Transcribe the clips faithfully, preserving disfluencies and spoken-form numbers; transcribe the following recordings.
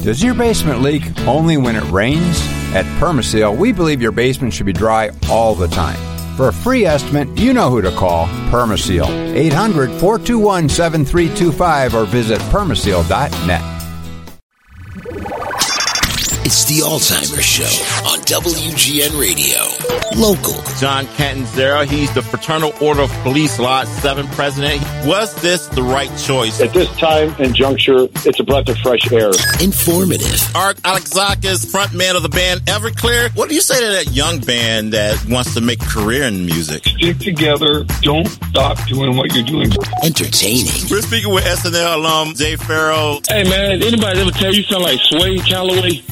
Does your basement leak only when it rains? At Permaseal, we believe your basement should be dry all the time. For a free estimate, you know who to call. Permaseal. eight hundred, four two one, seven three two five or visit permaseal dot net. It's the Alzheimer's Show on W G N Radio. Local. John Catanzaro, he's the Fraternal Order of Police Lot seven president. Was this the right choice? At this time and juncture, it's a breath of fresh air. Informative. Art Alexakis, frontman of the band Everclear. What do you say to that young band that wants to make a career in music? Stick together. Don't stop doing what you're doing. Entertaining. We're speaking with S N L alum Jay Farrell. Hey, man, anybody ever tell you sound like Sway Calloway?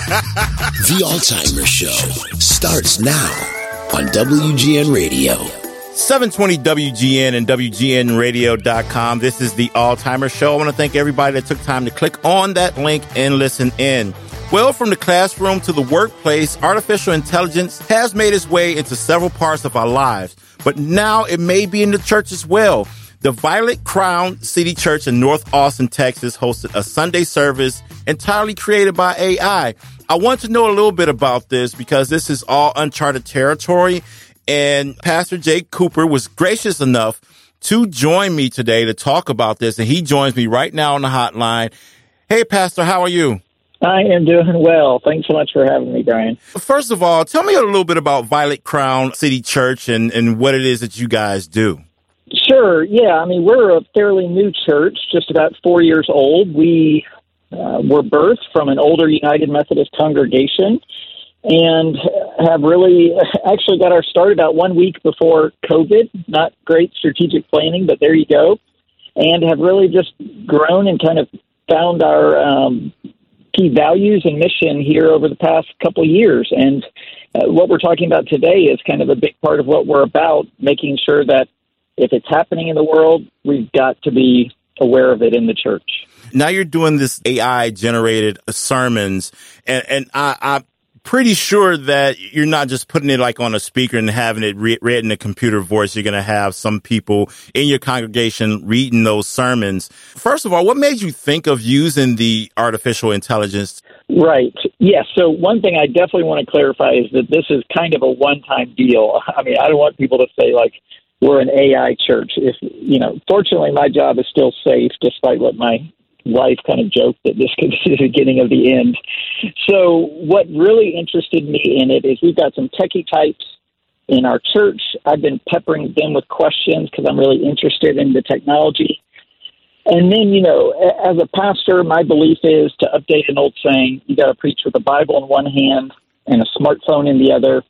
The Alzheimer's Show starts now on W G N Radio. seven twenty W G N and W G N radio dot com. This is the Alzheimer's Show. I want to thank everybody that took time to click on that link and listen in. Well, from the classroom to the workplace, artificial intelligence has made its way into several parts of our lives, but now it may be in the church as well. The Violet Crown City Church in North Austin, Texas, hosted a Sunday service entirely created by A I. I want to know a little bit about this because this is all uncharted territory, and Pastor Jake Cooper was gracious enough to join me today to talk about this, and he joins me right now on the hotline. Hey, Pastor, how are you? I am doing well. Thanks so much for having me, Brian. First of all, tell me a little bit about Violet Crown City Church and, and what it is that you guys do. Sure. Yeah. I mean, we're a fairly new church, just about four years old. We uh, were birthed from an older United Methodist congregation and have really actually got our start about one week before COVID. Not great strategic planning, but there you go. And have really just grown and kind of found our um, key values and mission here over the past couple of years. And uh, what we're talking about today is kind of a big part of what we're about, making sure that if it's happening in the world, we've got to be aware of it in the church. Now you're doing this A I-generated sermons, and, and I, I'm pretty sure that you're not just putting it like on a speaker and having it re- read in a computer voice. You're going to have some people in your congregation reading those sermons. First of all, what made you think of using the artificial intelligence? Right. Yes. So one thing I definitely want to clarify is that this is kind of a one-time deal. I mean, I don't want people to say, like, we're an A I church. If you know, fortunately, my job is still safe, despite what my wife kind of joked that this could be the beginning of the end. So what really interested me in it is we've got some techie types in our church. I've been peppering them with questions because I'm really interested in the technology. And then, you know, as a pastor, my belief is to update an old saying, you got to preach with a Bible in one hand and a smartphone in the other.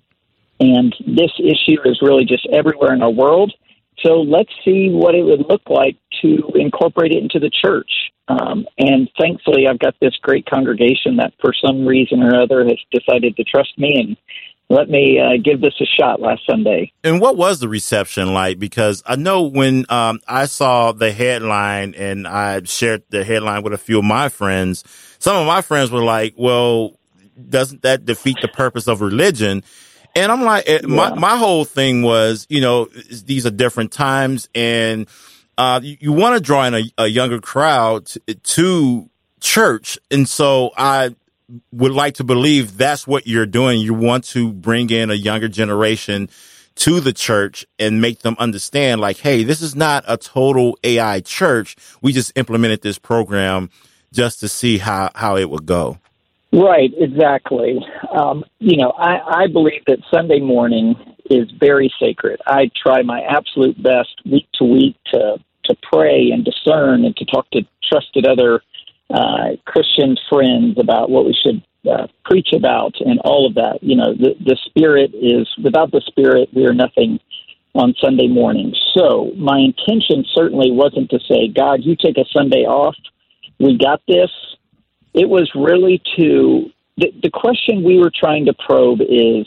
And this issue is really just everywhere in our world. So let's see what it would look like to incorporate it into the church. Um, and thankfully, I've got this great congregation that for some reason or other has decided to trust me and let me uh, give this a shot last Sunday. And what was the reception like? Because I know when um, I saw the headline and I shared the headline with a few of my friends, some of my friends were like, well, doesn't that defeat the purpose of religion? And I'm like, yeah. my, my whole thing was, you know, these are different times and uh, you, you want to draw in a, a younger crowd to, to church. And so I would like to believe that's what you're doing. You want to bring in a younger generation to the church and make them understand, like, hey, this is not a total A I church. We just implemented this program just to see how, how it would go. Right, exactly. Um, you know, I, I believe that Sunday morning is very sacred. I try my absolute best week to week to, to pray and discern and to talk to trusted other uh, Christian friends about what we should uh, preach about and all of that. You know, the, the Spirit is, without the Spirit, we are nothing on Sunday morning. So my intention certainly wasn't to say, God, you take a Sunday off. We got this. It was really to, the, the question we were trying to probe is,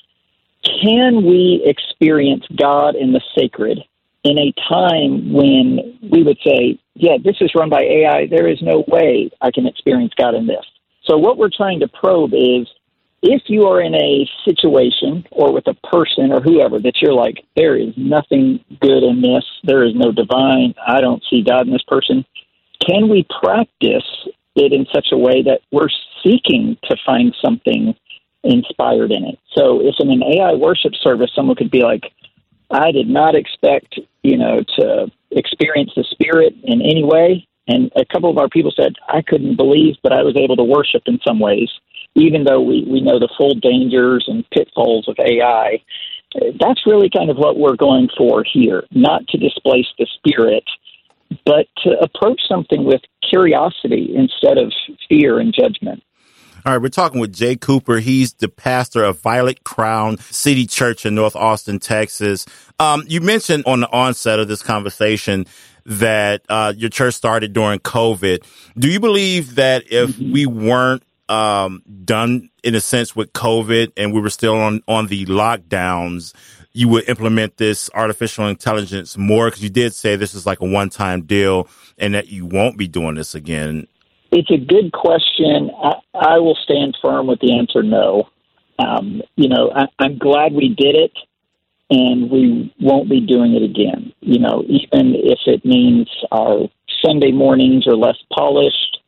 can we experience God in the sacred in a time when we would say, yeah, this is run by A I, there is no way I can experience God in this. So what we're trying to probe is, if you are in a situation or with a person or whoever that you're like, there is nothing good in this, there is no divine, I don't see God in this person, can we practice it in such a way that we're seeking to find something inspired in it. So if in an A I worship service, someone could be like, I did not expect, you know, to experience the Spirit in any way. And a couple of our people said, I couldn't believe, but I was able to worship in some ways, even though we, we know the full dangers and pitfalls of A I. That's really kind of what we're going for here, not to displace the Spirit, but to approach something with curiosity instead of fear and judgment. All right, we're talking with Jay Cooper. He's the pastor of Violet Crown City Church in North Austin, Texas. Um, you mentioned on the onset of this conversation that uh, your church started during COVID. Do you believe that if mm-hmm. we weren't um, done, in a sense, with COVID and we were still on, on the lockdowns, you would implement this artificial intelligence more? Because you did say this is like a one-time deal and that you won't be doing this again. It's a good question. I, I will stand firm with the answer no. Um, you know, I, I'm glad we did it, and we won't be doing it again. You know, even if it means our Sunday mornings are less polished,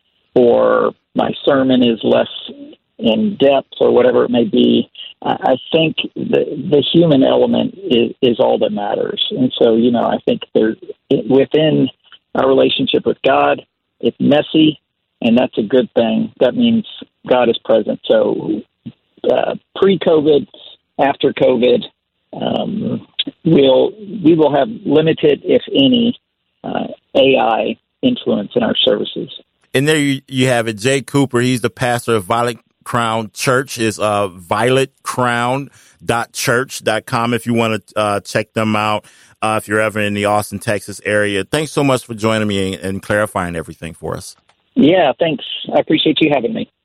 or my sermon is less in depth, or whatever it may be, I, I think the the human element is, is all that matters. And so, you know, I think there within our relationship with God, it's messy, and that's a good thing. That means God is present. So uh, pre-COVID, after COVID, um, we'll, we will have limited, if any, uh, A I influence in our services. And there you, you have it. Jay Cooper, he's the pastor of Violet Crown Church. Is uh, violet crown dot church dot com if you want to uh, check them out uh, if you're ever in the Austin, Texas area. Thanks so much for joining me and, and clarifying everything for us. Yeah, thanks. I appreciate you having me.